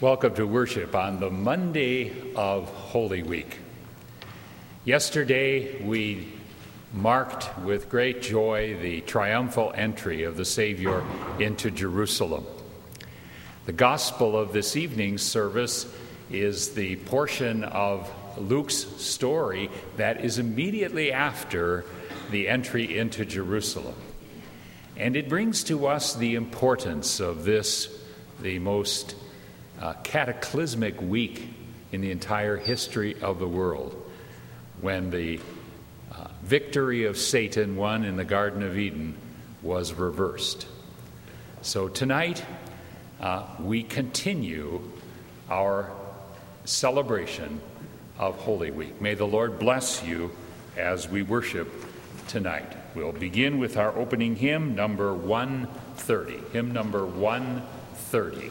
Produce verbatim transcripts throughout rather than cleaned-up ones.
Welcome to worship on the Monday of Holy Week. Yesterday we marked with great joy the triumphal entry of the Savior into Jerusalem. The gospel of this evening's service is the portion of Luke's story that is immediately after the entry into Jerusalem. And it brings to us the importance of this, the most uh, cataclysmic week in the entire history of the world, when the uh, victory of Satan won in the Garden of Eden was reversed. So tonight, uh, we continue our celebration of Holy Week. May the Lord bless you as we worship tonight. We'll begin with our opening hymn, number one thirty. Hymn number one thirty.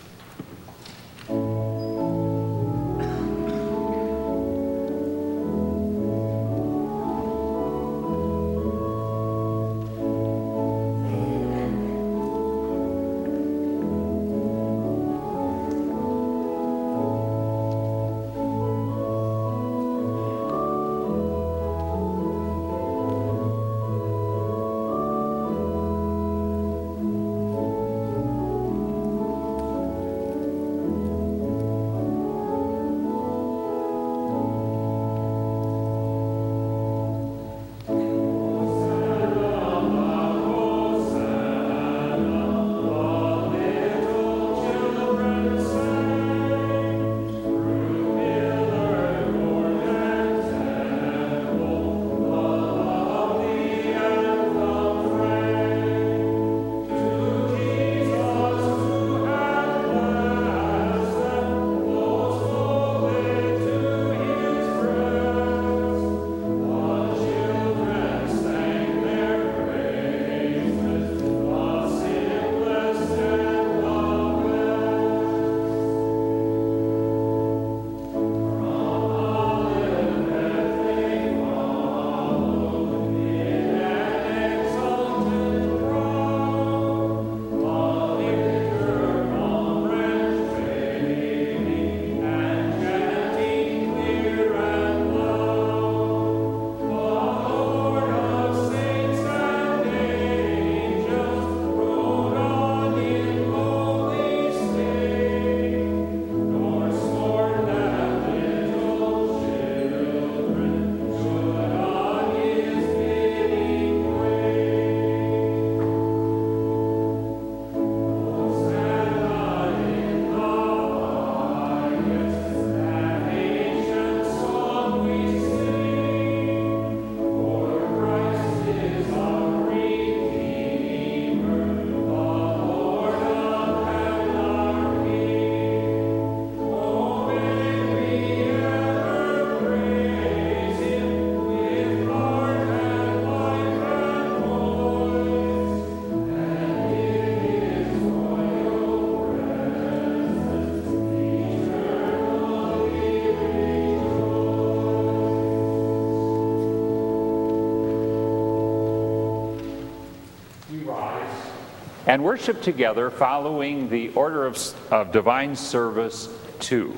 And worship together following the order of, of divine service two.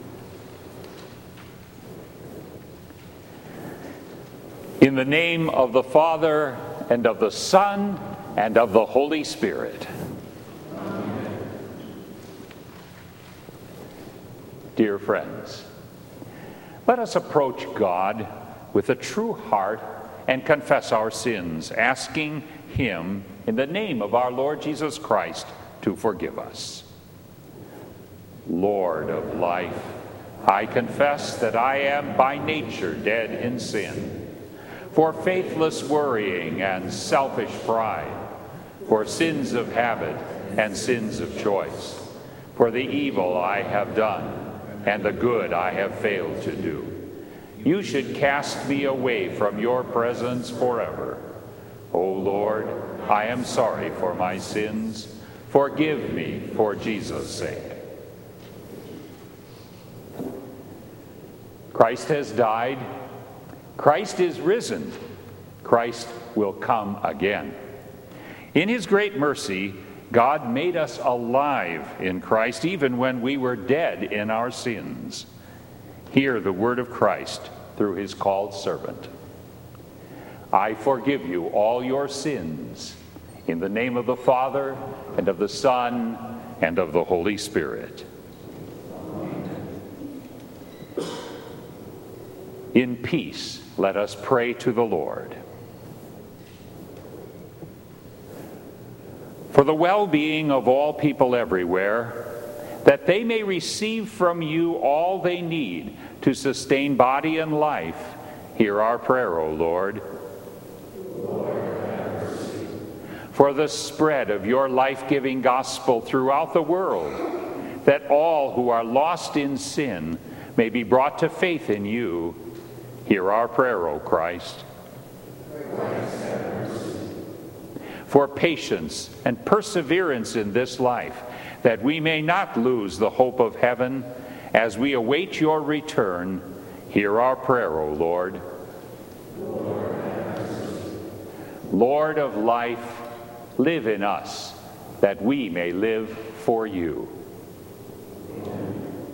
In the name of the Father, and of the Son, and of the Holy Spirit. Amen. Dear friends, let us approach God with a true heart and confess our sins, asking Him in the name of our Lord Jesus Christ to forgive us. Lord of life, I confess that I am by nature dead in sin, for faithless worrying and selfish pride, for sins of habit and sins of choice, for the evil I have done and the good I have failed to do. You should cast me away from your presence forever. O Lord, I am sorry for my sins. Forgive me for Jesus' sake. Christ has died. Christ is risen. Christ will come again. In his great mercy, God made us alive in Christ even when we were dead in our sins. Hear the word of Christ through his called servant. I forgive you all your sins in the name of the Father, and of the Son, and of the Holy Spirit. In peace, let us pray to the Lord. For the well-being of all people everywhere, that they may receive from you all they need to sustain body and life, hear our prayer, O Lord. Lord, have mercy. For the spread of your life-giving gospel throughout the world, that all who are lost in sin may be brought to faith in you, hear our prayer, O Christ. Christ, have mercy. For patience and perseverance in this life, that we may not lose the hope of heaven as we await your return, hear our prayer, O Lord. Lord, have mercy. Lord of life, live in us, that we may live for you. Amen.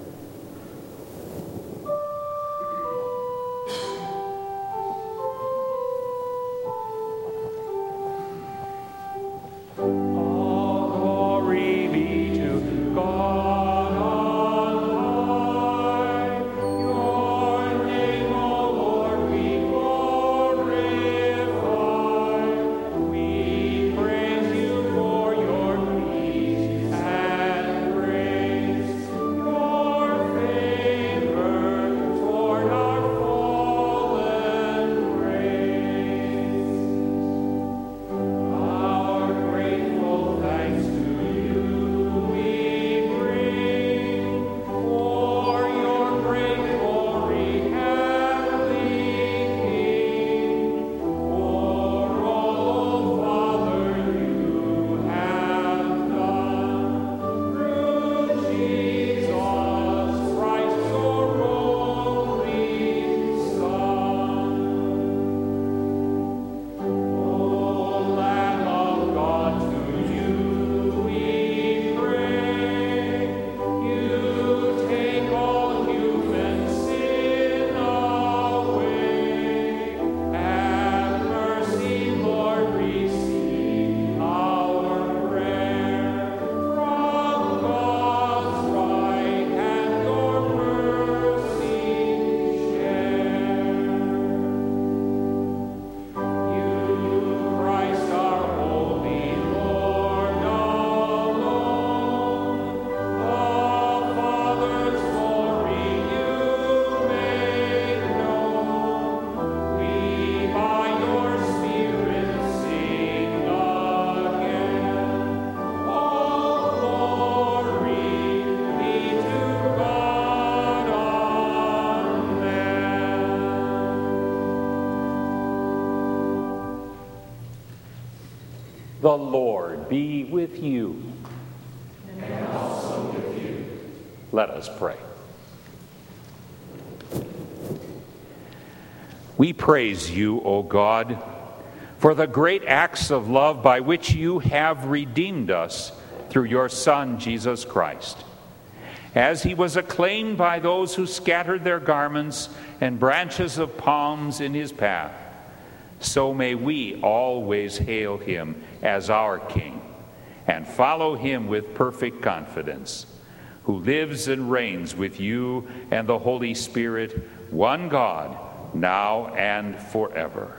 The Lord be with you. And also with you. Let us pray. We praise you, O God, for the great acts of love by which you have redeemed us through your Son, Jesus Christ. As he was acclaimed by those who scattered their garments and branches of palms in his path, so may we always hail him as our King and follow him with perfect confidence, who lives and reigns with you and the Holy Spirit, one God, now and forever.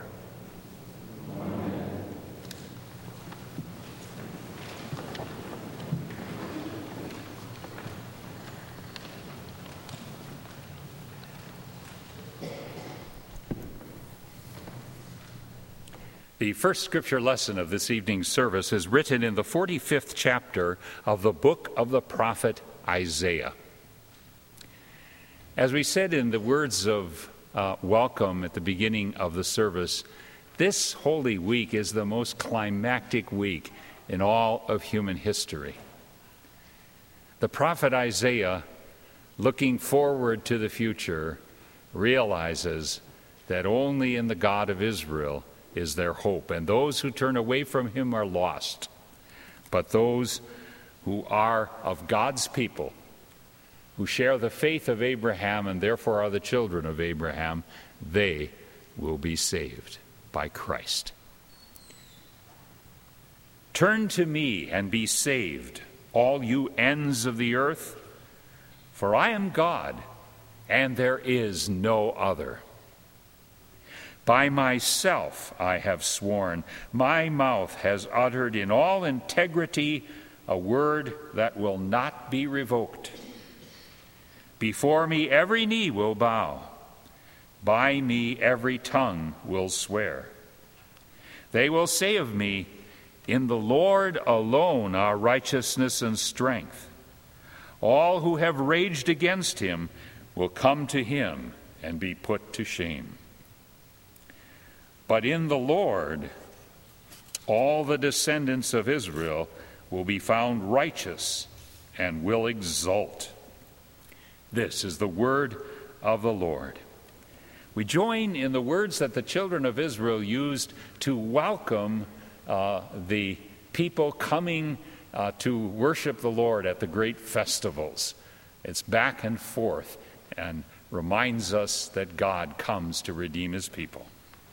The first scripture lesson of this evening's service is written in the forty-fifth chapter of the book of the prophet Isaiah. As we said in the words of uh, welcome at the beginning of the service, this Holy Week is the most climactic week in all of human history. The prophet Isaiah, looking forward to the future, realizes that only in the God of Israel is their hope, and those who turn away from him are lost. but those who are of God's people, who share the faith of Abraham and therefore are the children of Abraham, they will be saved by Christ. Turn to me and be saved, all you ends of the earth, for I am God, and there is no other. By myself I have sworn, my mouth has uttered in all integrity a word that will not be revoked. Before me every knee will bow, by me every tongue will swear. They will say of me, in the Lord alone are righteousness and strength. All who have raged against him will come to him and be put to shame. But in the Lord, all the descendants of Israel will be found righteous and will exult. This is the word of the Lord. We join in the words that the children of Israel used to welcome uh, the people coming uh, to worship the Lord at the great festivals. It's back and forth and reminds us that God comes to redeem his people.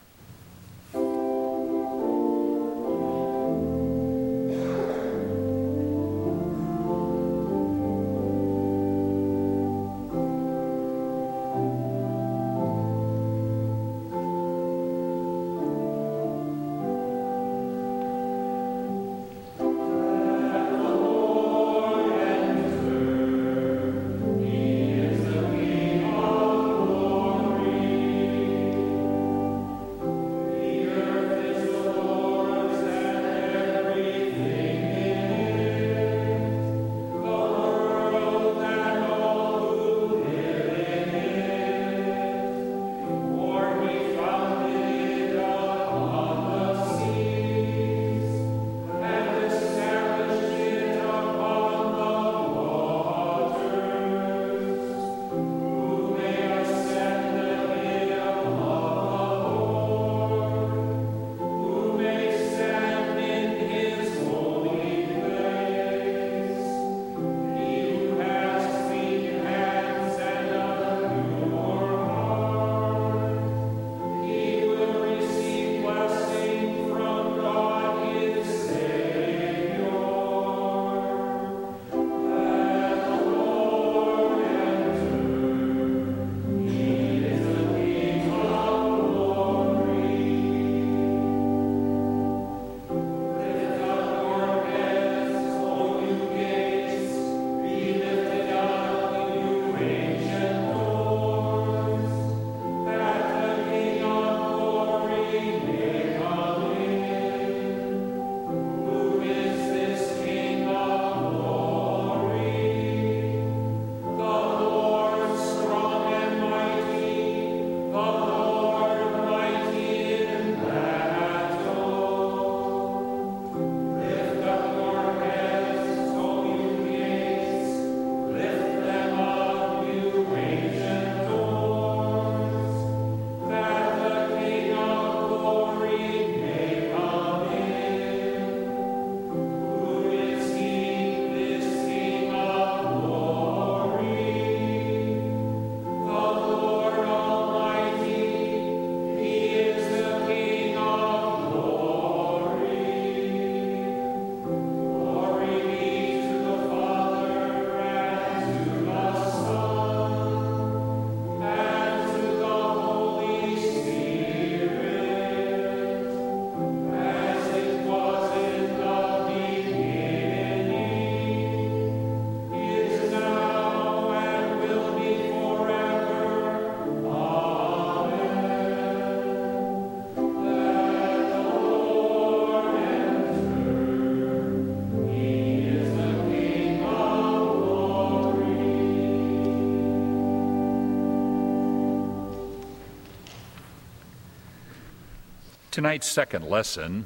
Tonight's second lesson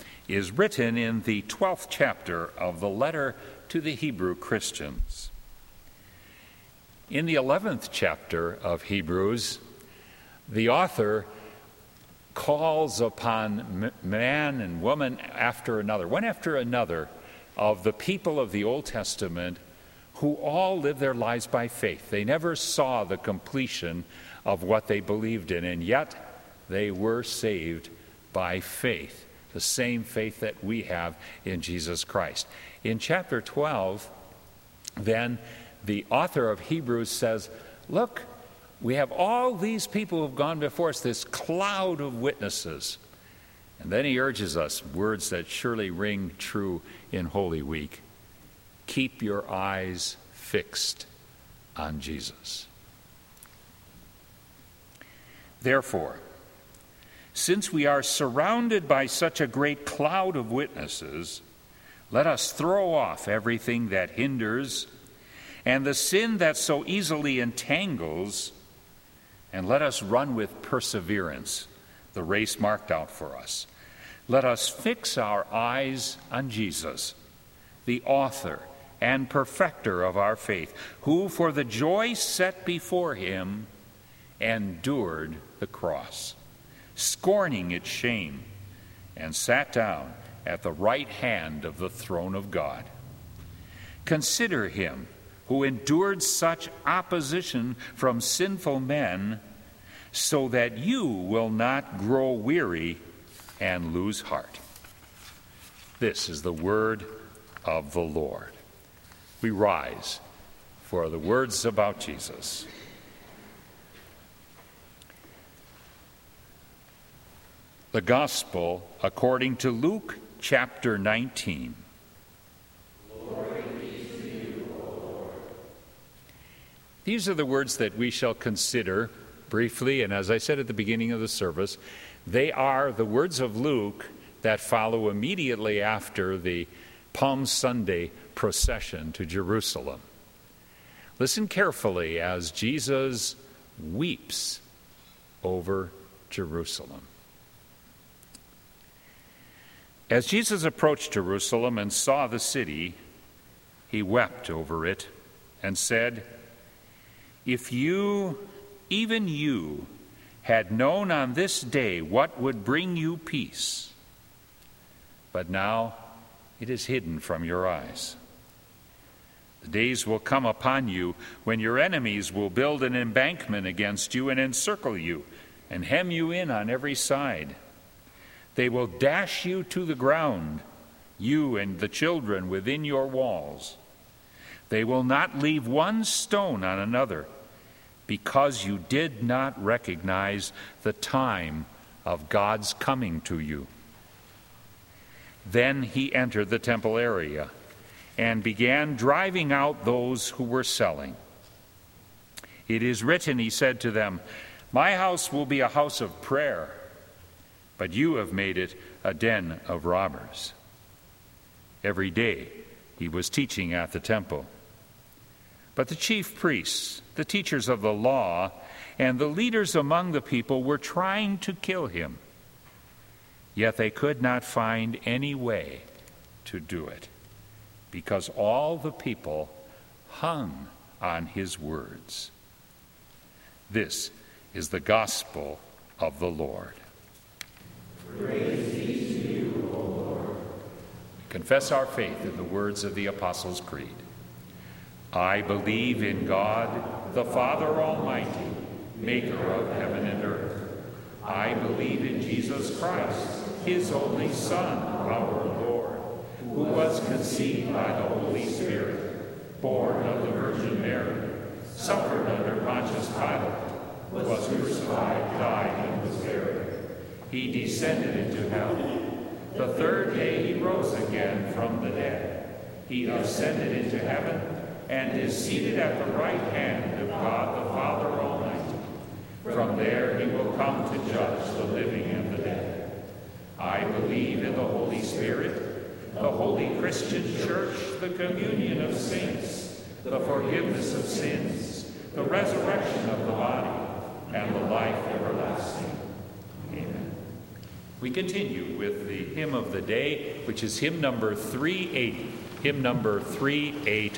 is written in the twelfth chapter of the letter to the Hebrew Christians. In the eleventh chapter of Hebrews, the author calls upon man and woman after another, one after another, of the people of the Old Testament who all lived their lives by faith. They never saw the completion of what they believed in, and yet they were saved by faith, the same faith that we have in Jesus Christ. In chapter twelve, then, the author of Hebrews says, look, we have all these people who have gone before us, this cloud of witnesses. And then he urges us, words that surely ring true in Holy Week: keep your eyes fixed on Jesus. Therefore, since we are surrounded by such a great cloud of witnesses, let us throw off everything that hinders and the sin that so easily entangles, and let us run with perseverance the race marked out for us. Let us fix our eyes on Jesus, the author and perfecter of our faith, who for the joy set before him endured the cross, scorning its shame, and sat down at the right hand of the throne of God. Consider him who endured such opposition from sinful men, so that you will not grow weary and lose heart. This is the word of the Lord. We rise for the words about Jesus. The Gospel according to Luke chapter nineteen. Glory be to you, O Lord. These are the words that we shall consider briefly, and as I said at the beginning of the service, they are the words of Luke that follow immediately after the Palm Sunday procession to Jerusalem. Listen carefully as Jesus weeps over Jerusalem. As Jesus approached Jerusalem and saw the city, he wept over it and said, "If you, even you, had known on this day what would bring you peace, but now it is hidden from your eyes. The days will come upon you when your enemies will build an embankment against you and encircle you and hem you in on every side. They will dash you to the ground, you and the children within your walls. They will not leave one stone on another, because you did not recognize the time of God's coming to you." Then he entered the temple area and began driving out those who were selling. "It is written," he said to them, "My house will be a house of prayer, but you have made it a den of robbers." Every day he was teaching at the temple. But the chief priests, the teachers of the law, and the leaders among the people were trying to kill him. Yet they could not find any way to do it, because all the people hung on his words. This is the gospel of the Lord. Praise be to you, O Lord. Confess our faith in the words of the Apostles' Creed. I believe in God, the Father Almighty, maker of heaven and earth. I believe in Jesus Christ, his only Son, our Lord, who was conceived by the Holy Spirit, born of the Virgin Mary, suffered under Pontius Pilate, was crucified, died, and was buried. He descended into hell. The third day he rose again from the dead. He ascended into heaven and is seated at the right hand of God the Father Almighty. From there he will come to judge the living and the dead. I believe in the Holy Spirit, the holy Christian church, the communion of saints, the forgiveness of sins, the resurrection of the body, and the life everlasting. Amen. We continue with the hymn of the day, which is hymn number three eighty. Hymn number three eighty.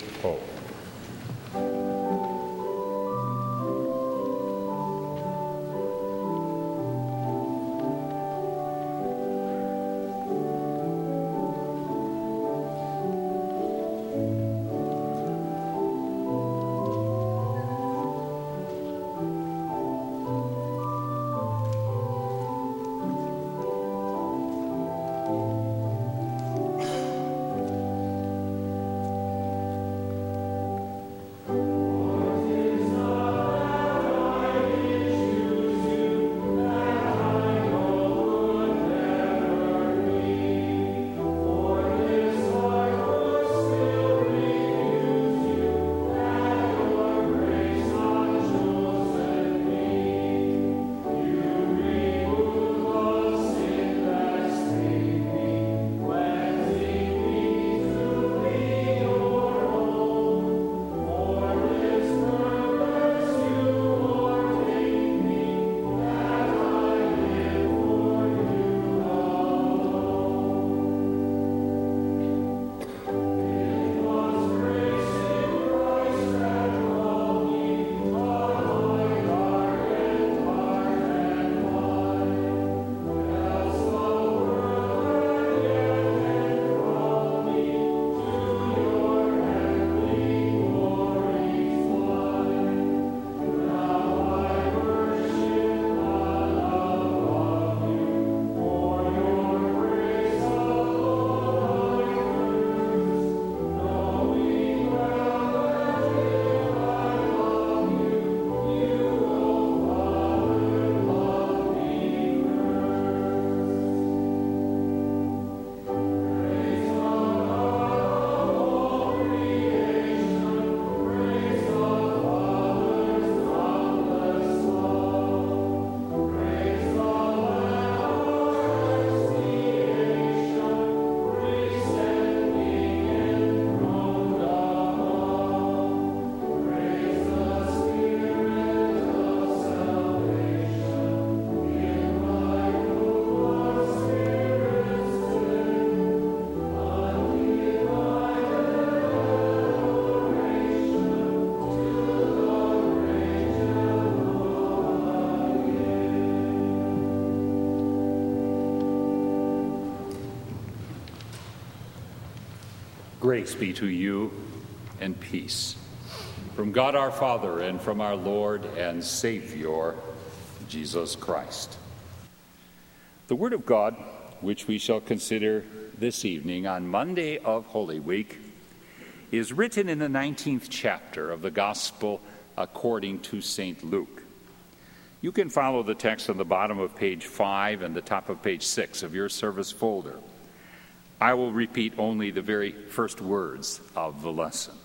Grace be to you and peace from God our Father and from our Lord and Savior, Jesus Christ. The Word of God, which we shall consider this evening on Monday of Holy Week, is written in the nineteenth chapter of the Gospel according to Saint Luke. You can follow the text on the bottom of page five and the top of page six of your service folder. I will repeat only the very first words of the lesson.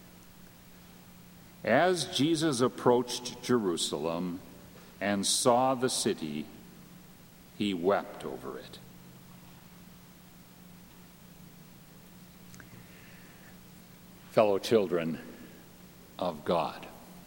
As Jesus approached Jerusalem and saw the city, he wept over it. Fellow children of God,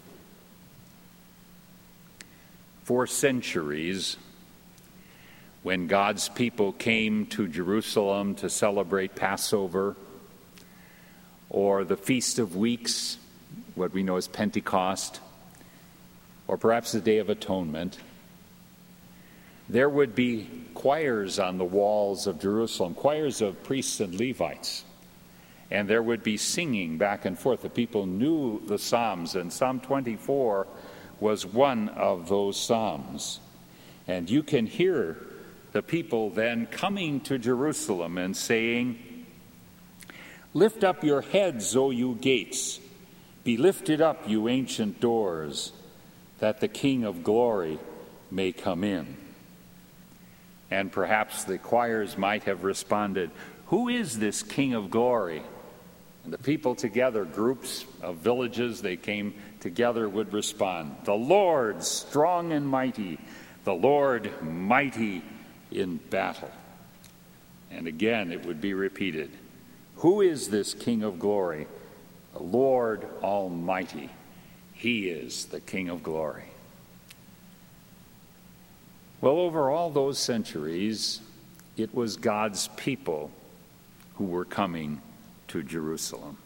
for centuries, when God's people came to Jerusalem to celebrate Passover or the Feast of Weeks, what we know as Pentecost, or perhaps the Day of Atonement, there would be choirs on the walls of Jerusalem, choirs of priests and Levites. And there would be singing back and forth. The people knew the Psalms, and Psalm twenty-four was one of those Psalms. And you can hear the people then coming to Jerusalem and saying, "Lift up your heads, O you gates. Be lifted up, you ancient doors, that the King of glory may come in." And perhaps the choirs might have responded, "Who is this King of glory?" And the people together, groups of villages, they came together, would respond, "The Lord strong and mighty, the Lord mighty in battle." And again it would be repeated, "Who is this King of glory? The Lord Almighty. He is the King of glory." Well, over all those centuries, it was God's people who were coming to Jerusalem.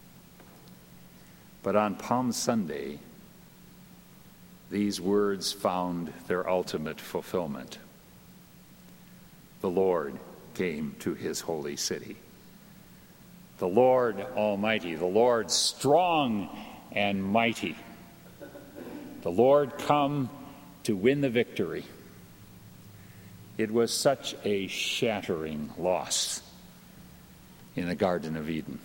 But on Palm Sunday, these words found their ultimate fulfillment. The Lord came to his holy city. The Lord Almighty, the Lord strong and mighty. The Lord come to win the victory. It was such a shattering loss in the Garden of Eden.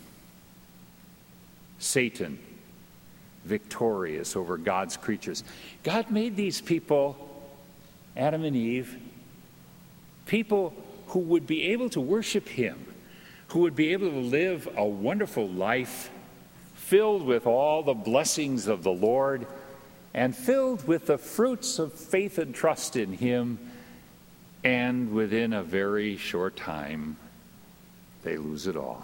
Satan, victorious over God's creatures. God made these people, Adam and Eve, people who would be able to worship him, who would be able to live a wonderful life filled with all the blessings of the Lord and filled with the fruits of faith and trust in him. And within a very short time, they lose it all.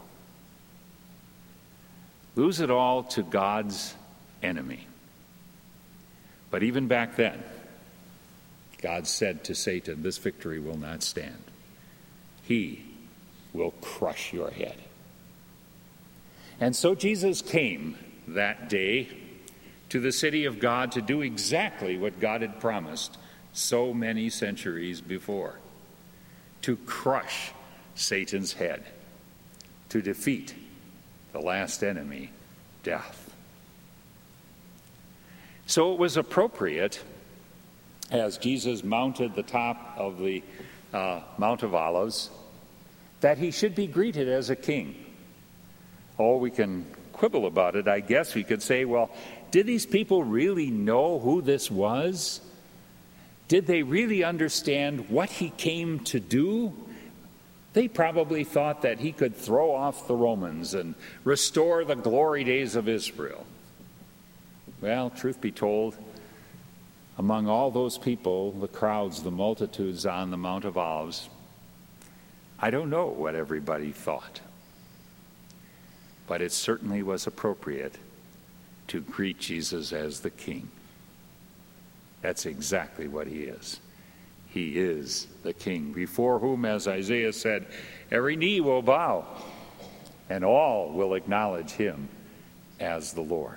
Lose it all to God's enemy. But even back then, God said to Satan, "This victory will not stand. He will crush your head." And so Jesus came that day to the city of God to do exactly what God had promised so many centuries before, to crush Satan's head, to defeat the last enemy, death. So it was appropriate, as Jesus mounted the top of the uh, Mount of Olives, that he should be greeted as a king. Oh, we can quibble about it. I guess we could say, well, did these people really know who this was? Did they really understand what he came to do? They probably thought that he could throw off the Romans and restore the glory days of Israel. Well, truth be told, among all those people, the crowds, the multitudes on the Mount of Olives, I don't know what everybody thought. But it certainly was appropriate to greet Jesus as the King. That's exactly what he is. He is the King, before whom, as Isaiah said, every knee will bow, and all will acknowledge him as the Lord.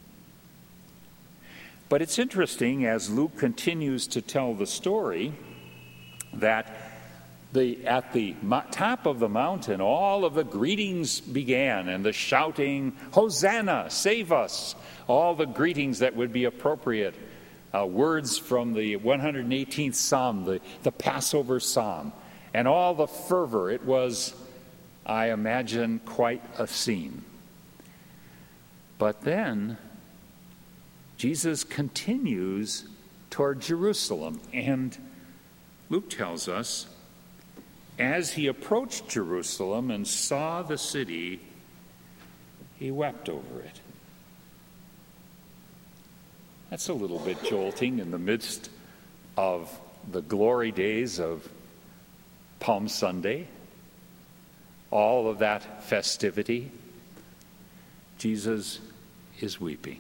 But it's interesting, as Luke continues to tell the story, that The, at the mo- top of the mountain, all of the greetings began and the shouting, Hosanna, save us, all the greetings that would be appropriate, uh, words from the one hundred eighteenth Psalm, the, the Passover Psalm, and all the fervor. It was, I imagine, quite a scene. But then Jesus continues toward Jerusalem, and Luke tells us, as he approached Jerusalem and saw the city, he wept over it. That's a little bit jolting in the midst of the glory days of Palm Sunday, all of that festivity. Jesus is weeping.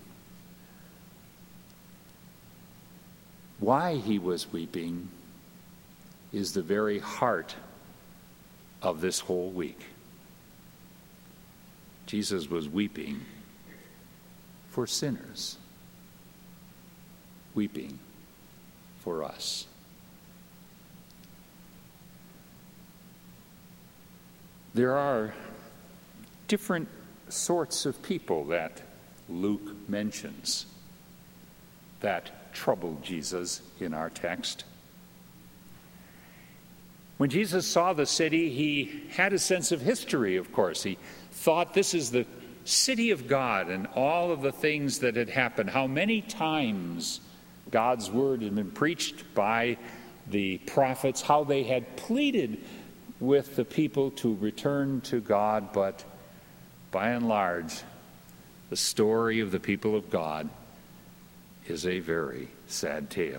Why he was weeping is the very heart of this whole week. Jesus was weeping for sinners, weeping for us. There are different sorts of people that Luke mentions that troubled Jesus in our text. When Jesus saw the city, he had a sense of history, of course. He thought this is the city of God and all of the things that had happened. How many times God's word had been preached by the prophets, how they had pleaded with the people to return to God, but by and large, the story of the people of God is a very sad tale.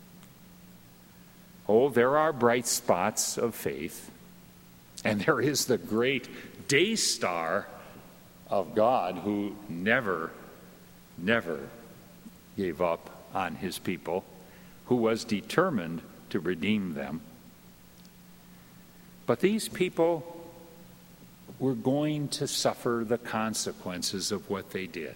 Oh, there are bright spots of faith, and there is the great day star of God who never, never gave up on his people, who was determined to redeem them. But these people were going to suffer the consequences of what they did.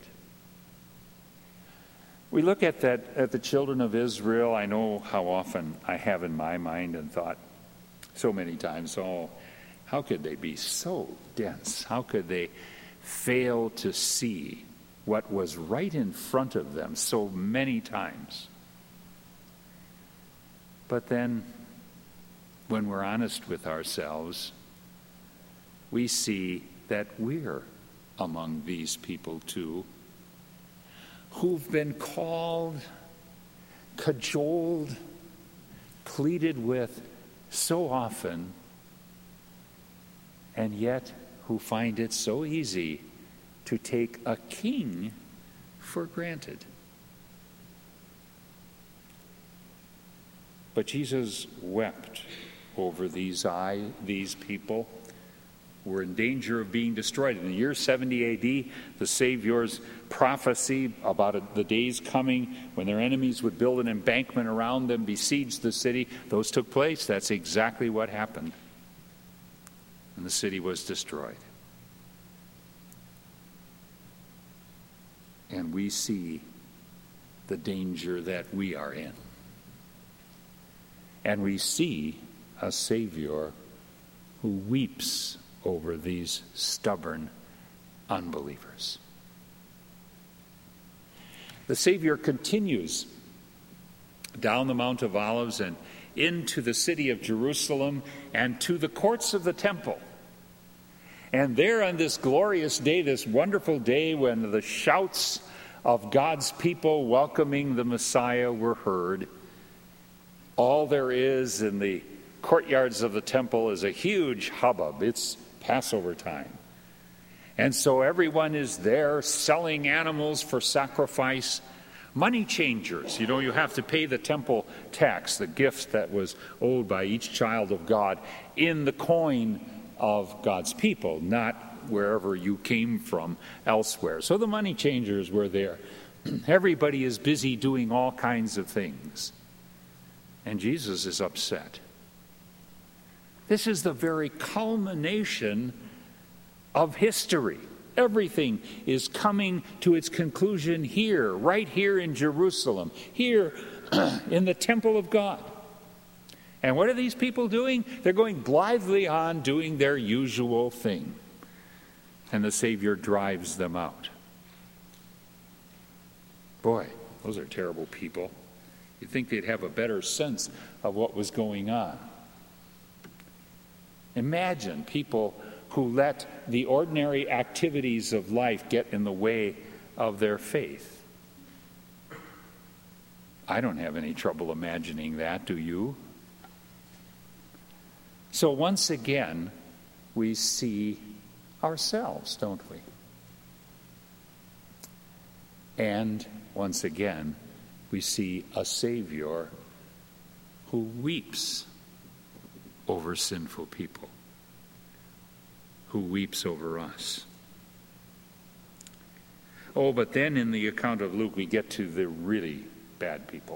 We look at that at the children of Israel. I know how often I have in my mind and thought so many times, oh, how could they be so dense? How could they fail to see what was right in front of them so many times? But then, when we're honest with ourselves, we see that we're among these people too, who've been called, cajoled, pleaded with so often, and yet who find it so easy to take a king for granted. But Jesus wept over these I, these people were in danger of being destroyed. In the year seventy A D, the Savior's prophecy about the days coming when their enemies would build an embankment around them, besiege the city, those took place. That's exactly what happened. And the city was destroyed. And we see the danger that we are in. And we see a Savior who weeps over these stubborn unbelievers. The Savior continues down the Mount of Olives and into the city of Jerusalem and to the courts of the temple. And there on this glorious day, this wonderful day when the shouts of God's people welcoming the Messiah were heard, all there is in the courtyards of the temple is a huge hubbub. It's Passover time. And so everyone is there selling animals for sacrifice. Money changers, you know, you have to pay the temple tax, the gift that was owed by each child of God, in the coin of God's people, not wherever you came from elsewhere. So the money changers were there. Everybody is busy doing all kinds of things. And Jesus is upset. This is the very culmination of history. Everything is coming to its conclusion here, right here in Jerusalem, here in the temple of God. And what are these people doing? They're going blithely on doing their usual thing. And the Savior drives them out. Boy, those are terrible people. You'd think they'd have a better sense of what was going on. Imagine people who let the ordinary activities of life get in the way of their faith. I don't have any trouble imagining that, do you? So once again, we see ourselves, don't we? And once again, we see a Savior who weeps over sinful people, who weeps over us. Oh, but then in the account of Luke, we get to the really bad people.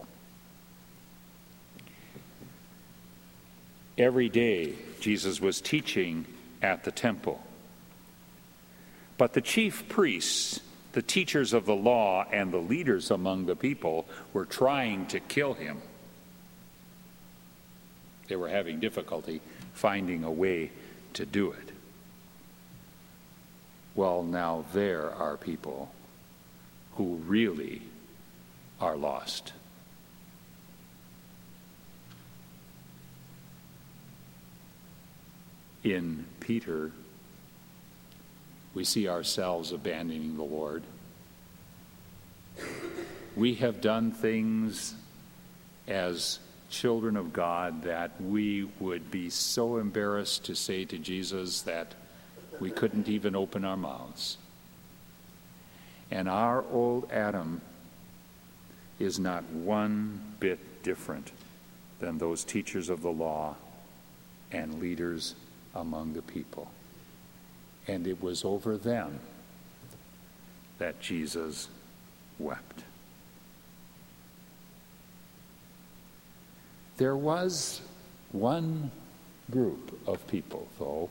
Every day, Jesus was teaching at the temple. But the chief priests, the teachers of the law, and the leaders among the people were trying to kill him. They were having difficulty finding a way to do it. Well, now there are people who really are lost. In Peter, we see ourselves abandoning the Lord. We have done things as children of God that we would be so embarrassed to say to Jesus that we couldn't even open our mouths. And our old Adam is not one bit different than those teachers of the law and leaders among the people. And it was over them that Jesus wept. There was one group of people, though.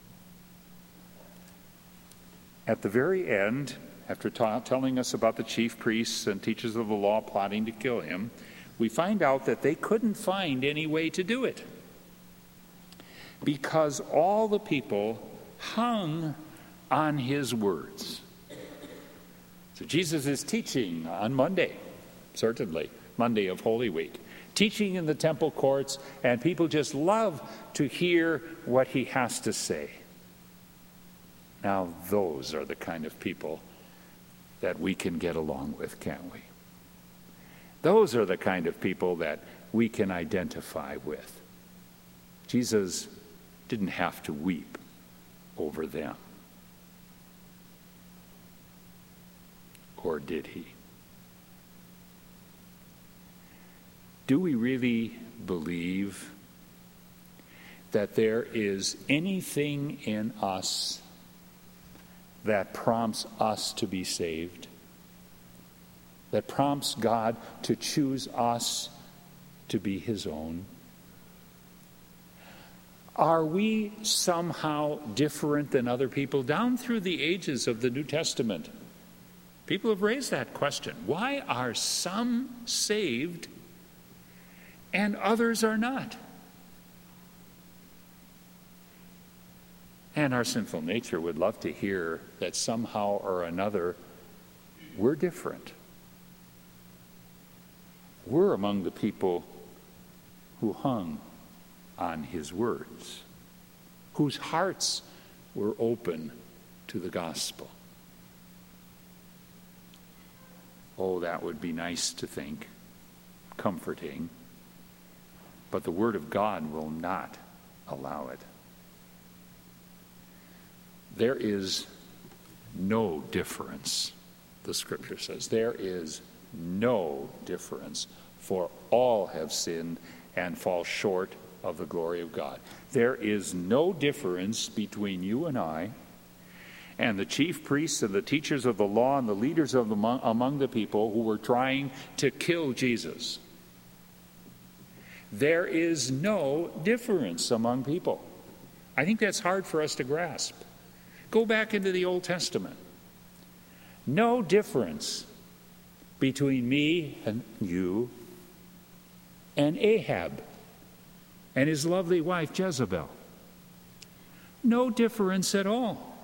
At the very end, after ta- telling us about the chief priests and teachers of the law plotting to kill him, we find out that they couldn't find any way to do it, because all the people hung on his words. So Jesus is teaching on Monday, certainly, Monday of Holy Week, teaching in the temple courts, and people just love to hear what he has to say. Now, those are the kind of people that we can get along with, can't we? Those are the kind of people that we can identify with. Jesus didn't have to weep over them. Or did he? Do we really believe that there is anything in us that prompts us to be saved? That prompts God to choose us to be his own? Are we somehow different than other people? Down through the ages of the New Testament, people have raised that question. Why are some saved and others are not? And our sinful nature would love to hear that somehow or another we're different. We're among the people who hung on his words, whose hearts were open to the gospel. Oh, that would be nice to think, comforting, but the Word of God will not allow it. There is no difference, the Scripture says. There is no difference, for all have sinned and fall short of the glory of God. There is no difference between you and I and the chief priests and the teachers of the law and the leaders of the, among the people who were trying to kill Jesus. There is no difference among people. I think that's hard for us to grasp. Go back into the Old Testament. No difference between me and you and Ahab. and his lovely wife Jezebel. No difference at all.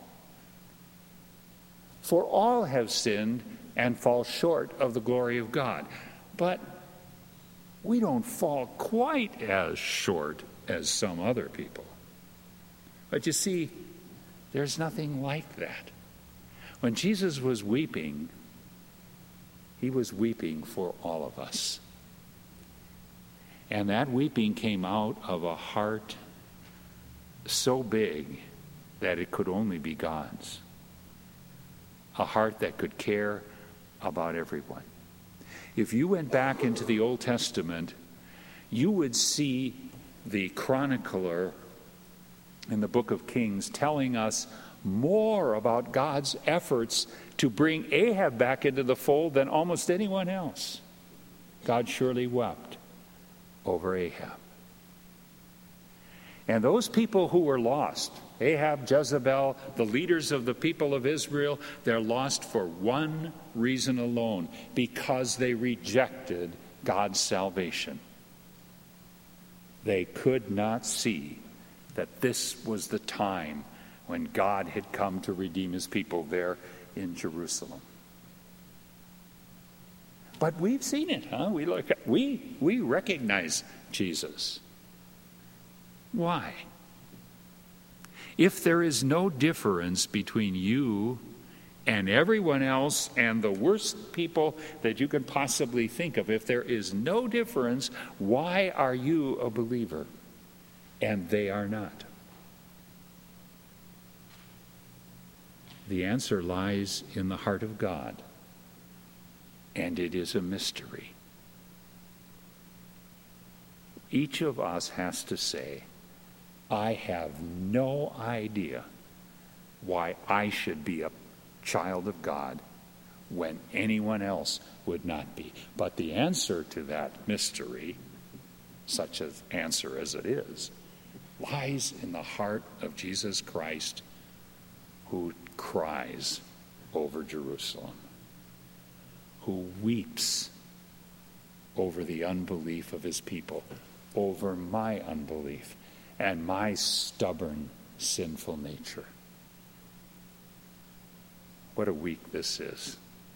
For all have sinned and fall short of the glory of God. But we don't fall quite as short as some other people. But you see, there's nothing like that. When Jesus was weeping, he was weeping for all of us. And that weeping came out of a heart so big that it could only be God's. A heart that could care about everyone. If you went back into the Old Testament, you would see the chronicler in the book of Kings telling us more about God's efforts to bring Ahab back into the fold than almost anyone else. God surely wept over Ahab. And those people who were lost, Ahab, Jezebel, the leaders of the people of Israel, they're lost for one reason alone, because they rejected God's salvation. They could not see that this was the time when God had come to redeem his people there in Jerusalem. But we've seen it, huh? We look at, we we recognize Jesus. Why? If there is no difference between you and everyone else and the worst people that you can possibly think of, if there is no difference, why are you a believer and they are not? The answer lies in the heart of God, and it is a mystery. Each of us has to say, I have no idea why I should be a child of God when anyone else would not be. But the answer to that mystery, such an answer as it is, lies in the heart of Jesus Christ, who cries over Jerusalem, who weeps over the unbelief of his people, over my unbelief and my stubborn, sinful nature. What a week this is.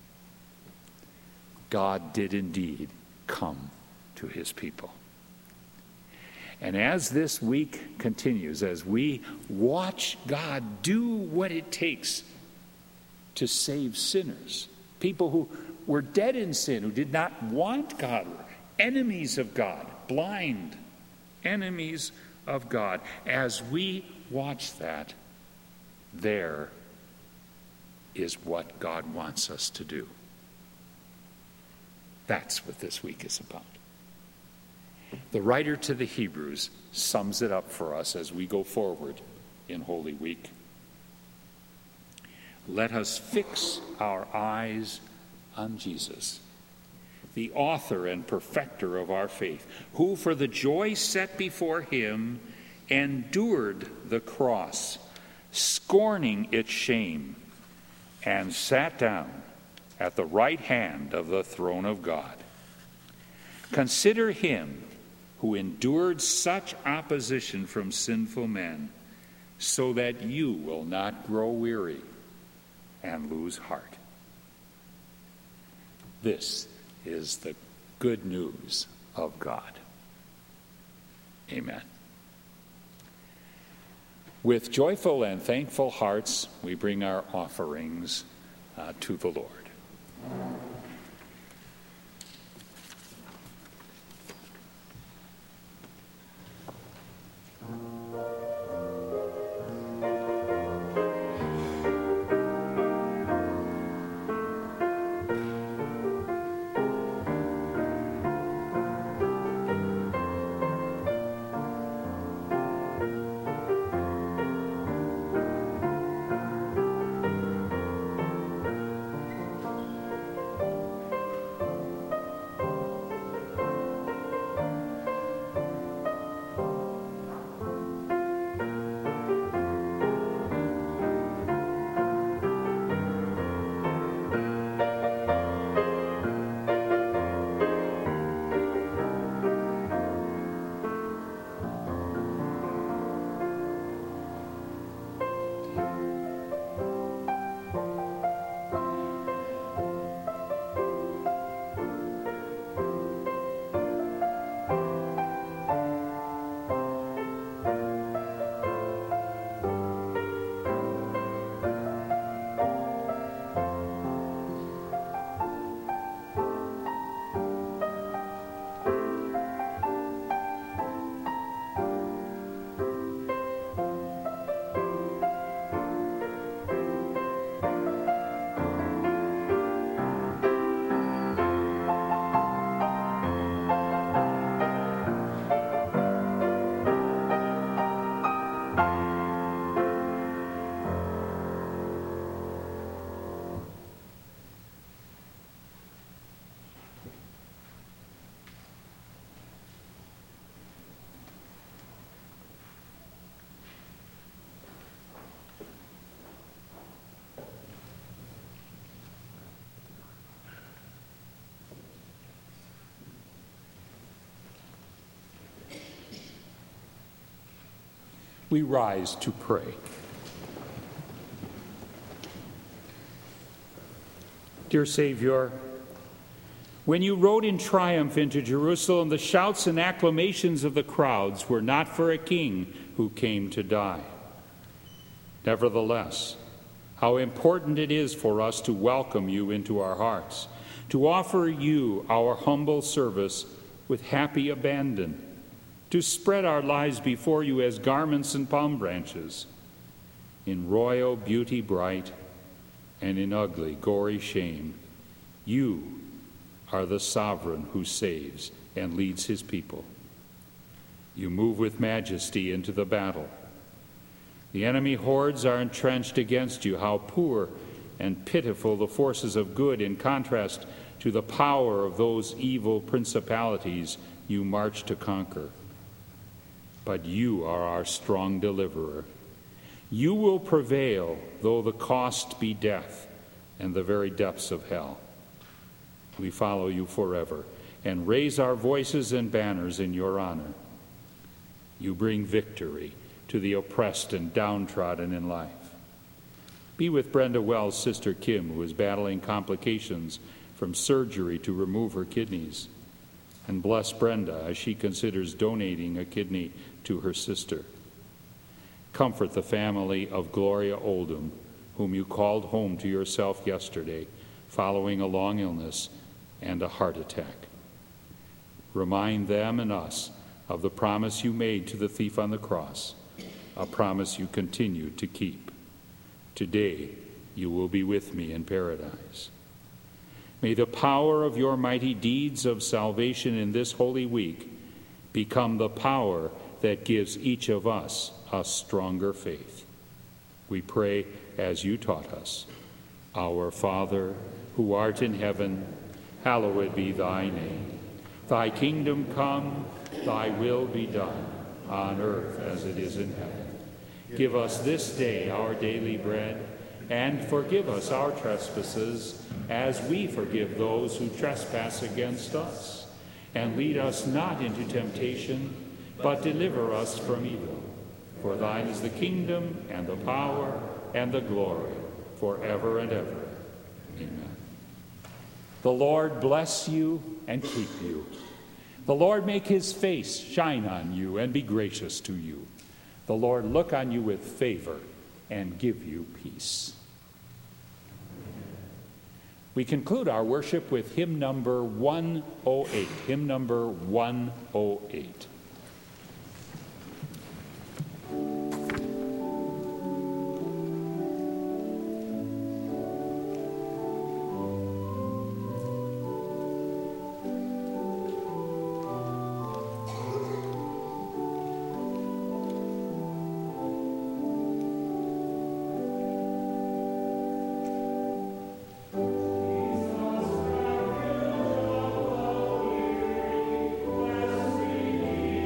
God did indeed come to his people. And as this week continues, as we watch God do what it takes to save sinners, people who were dead in sin, who did not want God, enemies of God, blind enemies of God, as we watch that, there is what God wants us to do. That's what this week is about. The writer to the Hebrews sums it up for us as we go forward in Holy Week. Let us fix our eyes on Jesus, the author and perfecter of our faith, who for the joy set before him endured the cross, scorning its shame, and sat down at the right hand of the throne of God. Consider him who endured such opposition from sinful men, so that you will not grow weary and lose heart. This is the good news of God. Amen. With joyful and thankful hearts, we bring our offerings uh, to the Lord. We rise to pray. Dear Savior, when you rode in triumph into Jerusalem, the shouts and acclamations of the crowds were not for a king who came to die. Nevertheless, how important it is for us to welcome you into our hearts, to offer you our humble service with happy abandon, to spread our lives before you as garments and palm branches, in royal beauty bright and in ugly, gory shame. You are the sovereign who saves and leads his people. You move with majesty into the battle. The enemy hordes are entrenched against you. How poor and pitiful the forces of good in contrast to the power of those evil principalities you march to conquer. But you are our strong deliverer. You will prevail, though the cost be death and the very depths of hell. We follow you forever and raise our voices and banners in your honor. You bring victory to the oppressed and downtrodden in life. Be with Brenda Wells' sister Kim, who is battling complications from surgery to remove her kidneys. And bless Brenda as she considers donating a kidney to her sister. Comfort the family of Gloria Oldham, whom you called home to yourself yesterday following a long illness and a heart attack. Remind them and us of the promise you made to the thief on the cross, a promise you continue to keep. Today you will be with me in paradise. May the power of your mighty deeds of salvation in this Holy Week become the power that gives each of us a stronger faith. We pray as you taught us. Our Father, who art in heaven, hallowed be thy name. Thy kingdom come, thy will be done, on earth as it is in heaven. Give us this day our daily bread, and forgive us our trespasses, as we forgive those who trespass against us. And lead us not into temptation, but deliver us from evil. For thine is the kingdom, and the power, and the glory, forever and ever. Amen. The Lord bless you and keep you. The Lord make his face shine on you and be gracious to you. The Lord look on you with favor and give you peace. We conclude our worship with hymn number one oh eight. Hymn number one oh eight. Thank you.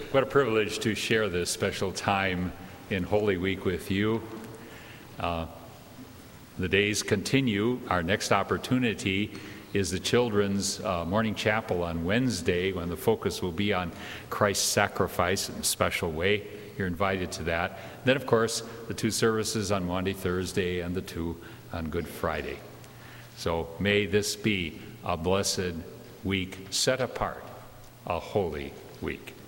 What a privilege to share this special time in Holy Week with you. Uh, the days continue. Our next opportunity is the children's uh, morning chapel on Wednesday, when the focus will be on Christ's sacrifice in a special way. You're invited to that. Then, of course, the two services on Maundy Thursday and the two on Good Friday. So may this be a blessed week set apart, a holy week.